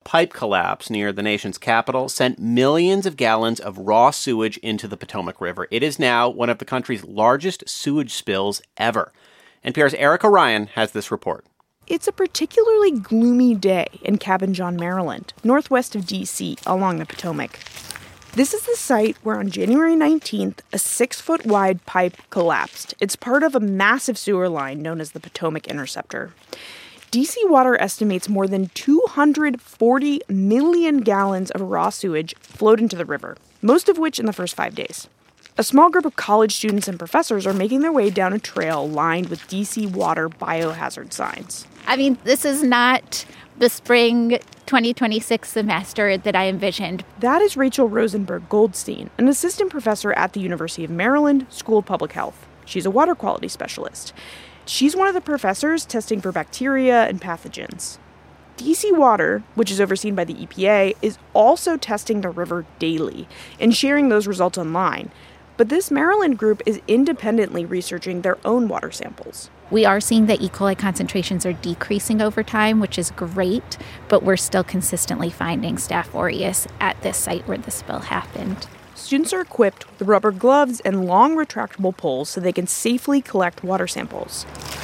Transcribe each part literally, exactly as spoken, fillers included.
pipe collapse near the nation's capital sent millions of gallons of raw sewage into the Potomac River. It is now one of the country's largest sewage spills ever. N P R's Erica Ryan has this report. It's a particularly gloomy day in Cabin John, Maryland, northwest of D C, along the Potomac. This is the site where on January nineteenth, a six-foot-wide pipe collapsed. It's part of a massive sewer line known as the Potomac Interceptor. D C Water estimates more than two hundred forty million gallons of raw sewage flowed into the river, most of which in the first five days. A small group of college students and professors are making their way down a trail lined with D C Water biohazard signs. I mean, this is not the spring twenty twenty-six semester that I envisioned. That is Rachel Rosenberg Goldstein, an assistant professor at the University of Maryland School of Public Health. She's a water quality specialist. She's one of the professors testing for bacteria and pathogens. D C Water, which is overseen by the E P A, is also testing the river daily and sharing those results online. But this Maryland group is independently researching their own water samples. We are seeing that E. coli concentrations are decreasing over time, which is great, but we're still consistently finding Staph aureus at this site where the spill happened. Students are equipped with rubber gloves and long retractable poles so they can safely collect water samples.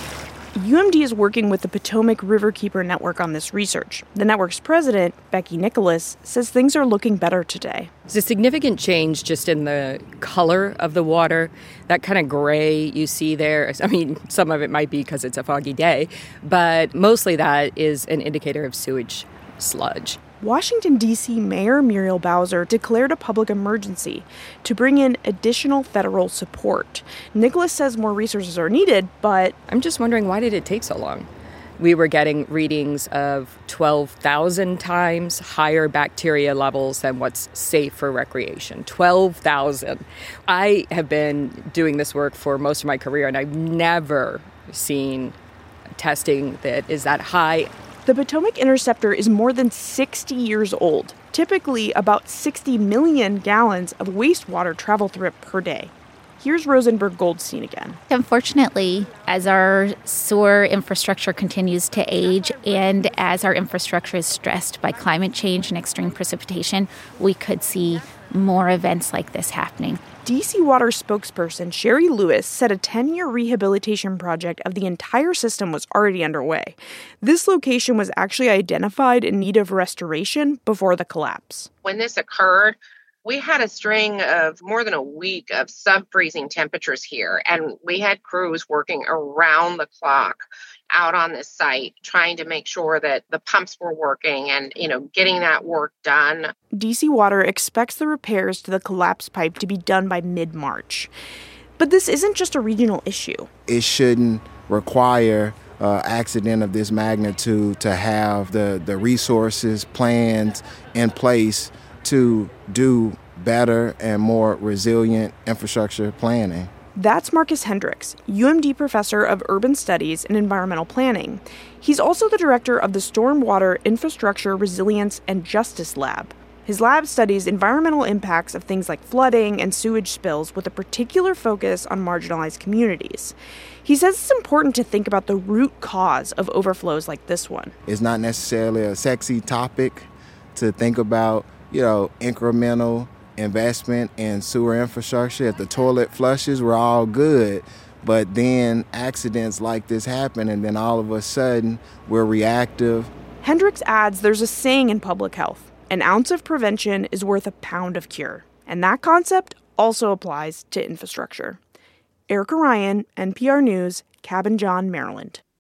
U M D is working with the Potomac Riverkeeper Network on this research. The network's president, Becky Nicholas, says things are looking better today. There's a significant change just in the color of the water, that kind of gray you see there. I mean, some of it might be because it's a foggy day, but mostly that is an indicator of sewage sludge. Washington, D C Mayor Muriel Bowser declared a public emergency to bring in additional federal support. Nicholas says more resources are needed, but I'm just wondering, why did it take so long? We were getting readings of twelve thousand times higher bacteria levels than what's safe for recreation. twelve thousand. I have been doing this work for most of my career, and I've never seen testing that is that high. The Potomac Interceptor is more than sixty years old. Typically, about sixty million gallons of wastewater travel through it per day. Here's Rosenberg Goldstein again. Unfortunately, as our sewer infrastructure continues to age and as our infrastructure is stressed by climate change and extreme precipitation, we could see more events like this happening. D C Water spokesperson Sherry Lewis said a ten-year rehabilitation project of the entire system was already underway. This location was actually identified in need of restoration before the collapse. When this occurred, we had a string of more than a week of sub-freezing temperatures here, and we had crews working around the clock out on this site, trying to make sure that the pumps were working and, you know, getting that work done. D C Water expects the repairs to the collapsed pipe to be done by mid-March. But this isn't just a regional issue. It shouldn't require uh, accident of this magnitude to have the, the resources, plans in place to do better and more resilient infrastructure planning. That's Marcus Hendricks, U M D professor of urban studies and environmental planning. He's also the director of the Stormwater Infrastructure Resilience and Justice Lab. His lab studies environmental impacts of things like flooding and sewage spills with a particular focus on marginalized communities. He says it's important to think about the root cause of overflows like this one. It's not necessarily a sexy topic to think about, you know, incremental investment in sewer infrastructure. If the toilet flushes, we're all good. But then accidents like this happen, and then all of a sudden, we're reactive. Hendricks adds there's a saying in public health, an ounce of prevention is worth a pound of cure. And that concept also applies to infrastructure. Erica Ryan, N P R News, Cabin John, Maryland.